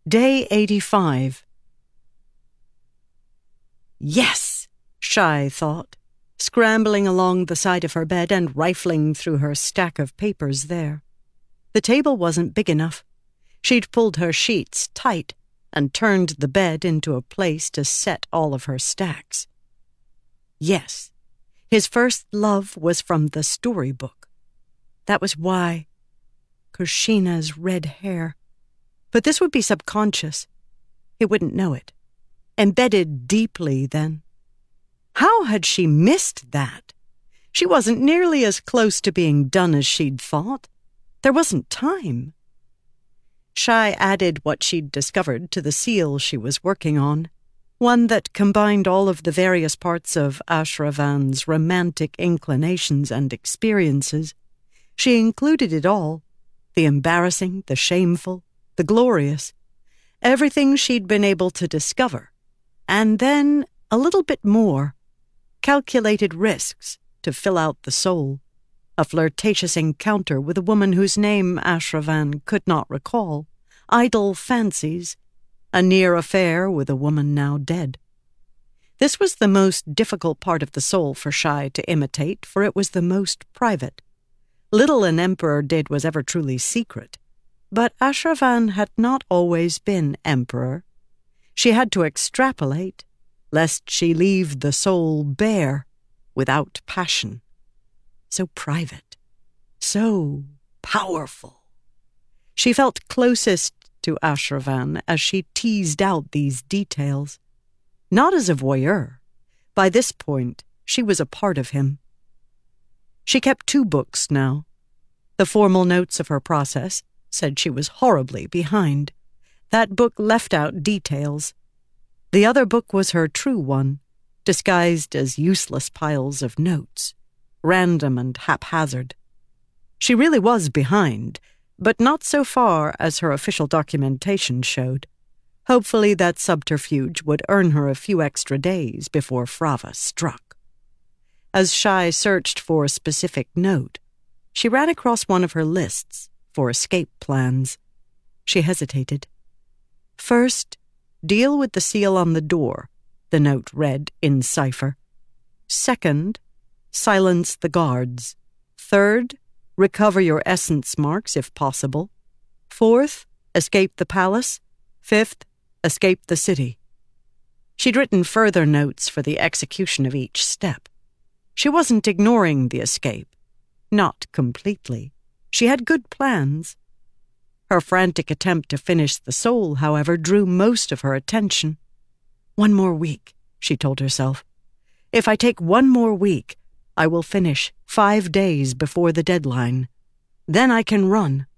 Day 85. Yes, Shai thought, scrambling along the side of her bed and rifling through her stack of papers there. The table wasn't big enough. She'd pulled her sheets tight and turned the bed into a place to set all of her stacks. Yes, his first love was from the storybook. That was why. Kushina's red hair. But this would be subconscious. He wouldn't know it. Embedded deeply, then. How had she missed that? She wasn't nearly as close to being done as she'd thought. There wasn't time. Shai added what she'd discovered to the seal she was working on, one that combined all of the various parts of Ashravan's romantic inclinations and experiences. She included it all, the embarrassing, the shameful, the glorious, everything she'd been able to discover, and then a little bit more, calculated risks to fill out the soul, a flirtatious encounter with a woman whose name Ashravan could not recall, idle fancies, a near affair with a woman now dead. This was the most difficult part of the soul for Shai to imitate, for it was the most private. Little an emperor did was ever truly secret. But Ashravan had not always been emperor. She had to extrapolate, lest she leave the soul bare, without passion. So private, so powerful. She felt closest to Ashravan as she teased out these details. Not as a voyeur. By this point, she was a part of him. She kept 2 books now. The formal notes of her process said she was horribly behind. That book left out details. The other book was her true one, disguised as useless piles of notes, random and haphazard. She really was behind, but not so far as her official documentation showed. Hopefully that subterfuge would earn her a few extra days before Frava struck. As Shai searched for a specific note, she ran across one of her lists for escape plans. She hesitated. First, deal with the seal on the door, the note read in cipher. Second, silence the guards. Third, recover your essence marks if possible. Fourth, escape the palace. Fifth, escape the city. She'd written further notes for the execution of each step. She wasn't ignoring the escape. Not completely. She had good plans. Her frantic attempt to finish the soul, however, drew most of her attention. 1 more week, she told herself. If I take 1 more week, I will finish 5 days before the deadline. Then I can run.